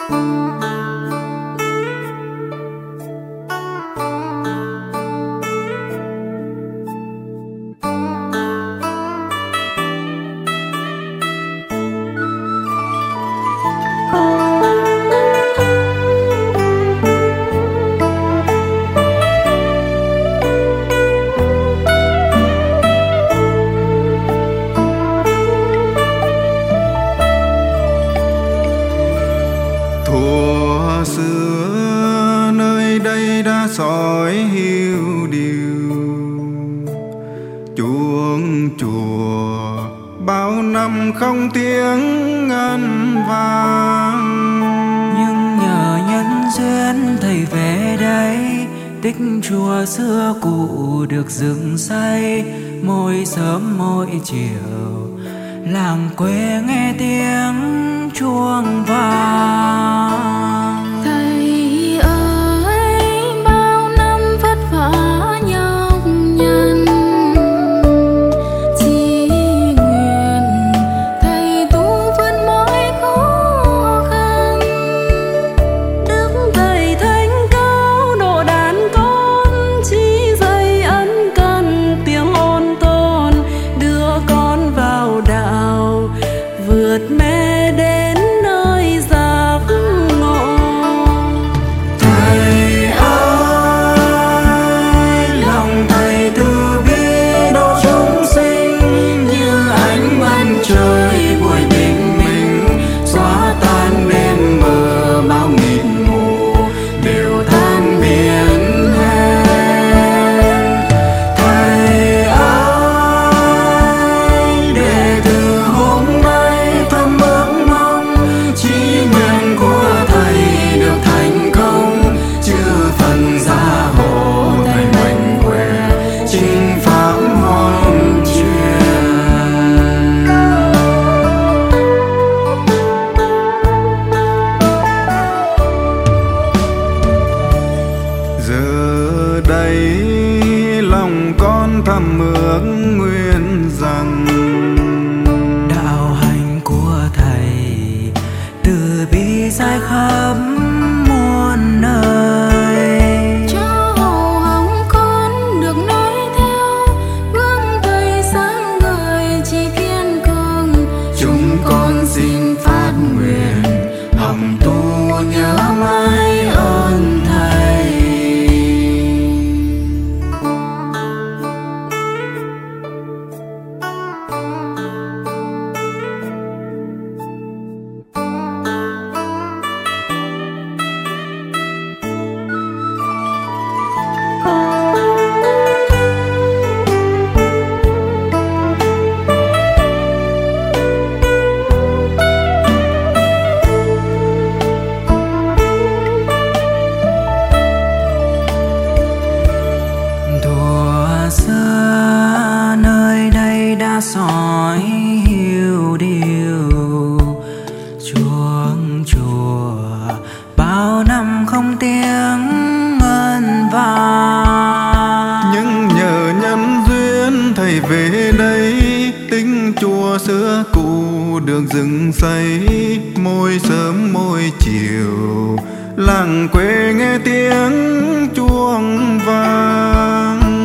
Thuở xưa nơi đây đã sỏi hiu điều, chuông chùa bao năm không tiếng ngân vang. Nhưng nhờ nhân duyên thầy về đây, tích chùa xưa cũ được dựng xây. Mỗi sớm mỗi chiều làng quê nghe tiếng chuông vang. Thầy ơi bao năm vất vả nhọc nhằn, chỉ nguyện thầy tu vượt mọi khó khăn. Đức thầy thánh cao độ đàn con, chỉ dạy ân cần tiếng ôn tồn, đưa con vào đạo vượt mê đến nơi giác ngộ. Thầy ơi lòng thầy từ bi độ chúng sinh, như ánh mặt trời buổi bình minh, xóa tan đêm mờ bao mịt mù, đều tan biến hết. Thầy ơi để từ hôm nay thầm ước mong, chí nguyện của thầy được thành công, chư phần gia hộ thầy mạnh khỏe, chính pháp môn truyền. Giờ đây lòng con thầm ước nguyện rằng Đạo hành của thầy từ bi dài khắp muôn nơi. Cho hậu hồng con được nói theo, gương thầy sáng ngời chỉ kiên cường. Chúng con xin phát nguyện học tu nhớ mãi ơn thầy. Thuở xưa nơi đây đã sỏi hiu điều, chuông chùa bao năm không tiếng ngân vang. nhưng nhờ nhân duyên thầy về đây, tinh chùa xưa cũ được dựng xây. Mỗi sớm mỗi chiều làng quê nghe tiếng chuông vang.